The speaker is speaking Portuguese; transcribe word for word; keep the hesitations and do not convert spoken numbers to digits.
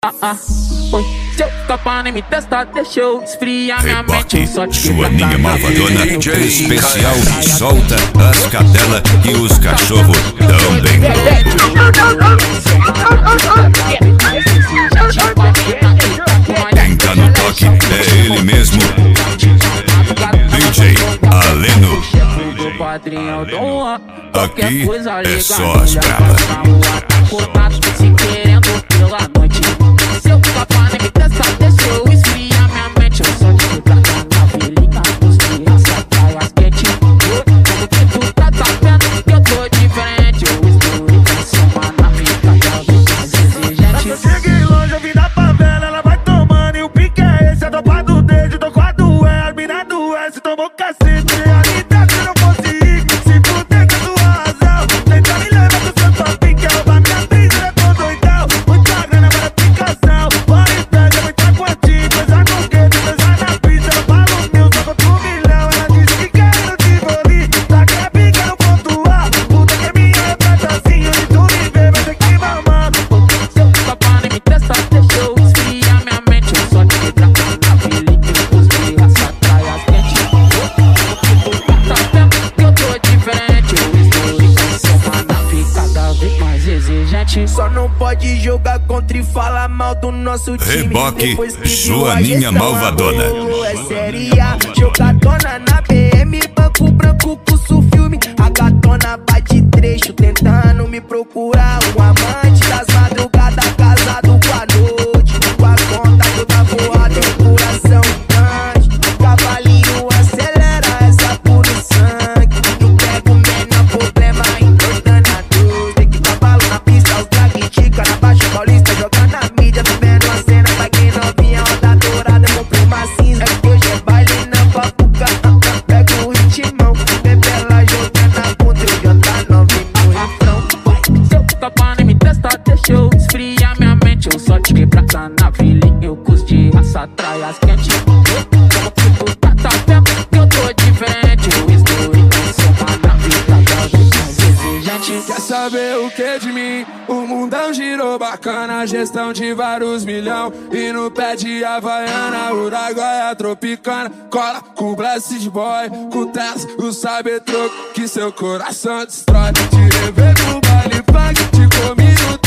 Ah, ah, oi. Se eu escapar nem me testar, deixa eu esfriar minha mente. Joaninha Malvadona, D J especial, solta as cadelas e os cachorros também. Quem tá no toque é ele mesmo, D J Aleno. Aqui é só as bravas. Se querendo pela noite. Se eu escapar nem me testar, deixa eu esfriar minha mente. Eu só te tratar na vilinha, os dias só trai as quentes. Como que tu tá sabendo que eu tô diferente? Eu estourei pra cima na minha cada vez mais exigente. Eu cheguei longe, eu vim da favela, ela vai tomando e o pique é esse. É topado desde, tô com a do é, as mina do S, tomou cacete. Realidade se não fosse ir, se fuder com a sua razão. Tenta me levar do seu papinho, que roubar minha brisa, eu tô doidão. Muita grana para picação, bora e pega, muita quantia. Coisa com queijo, coisa na pista, eu falo mil, só contra um milhão. Ela disse que quer no Tivoli, tá que a pica no ponto A. Puta que é minha representação, onde tu me vê, vai ter que mamar. Se eu escapar nem me testar, deixa eu esfriar minha mente. Eu só te tratar na vilinha, os dias só trai as quentes. Tá sabendo que eu tô diferente? Eu estourei pra cima na pica cada vez mais exigente. Só não pode jogar contra e falar mal do nosso time. Reboque, Depois que Joaninha viu a gestão, Malvadona. amor, é séria. Jogadona na B M, banco branco, pulso filme. A gatona vai de trecho, tentando me procurar um amante das madrugadas, casado com a noite. Com a conta toda voada, o coração grande. Cavalinho acelera essa puro sangue. Não pego o menor problema, encostando a dor. Tem que cavalo na pista, os drag tica na Baixa Paulista, jogando na mídia, vivendo a cena. Vai quem novinha, onda dourada, comprei uma cinza. É que hoje é baile na papuca, pega o ritmão. Bebela jogando na bunda, eu já tá novinho no refrão. Se eu escapar nem me testar, deixa eu esfriar minha mente. Eu só te quebrada na vilinha, eu cus de raça trai as quentes. Como que tu tá sabendo que eu tô diferente? Eu estourei pra cima na vida cada vez mais exigente. Quer saber o que de mim? O mundão girou bacana, gestão de vários milhão. E no pé de Havaiana, Uruguaia tropicana. Cola com Blessed Boy, com Tess, o sabe troco que seu coração destrói. Te levei pro baile funk, te comi no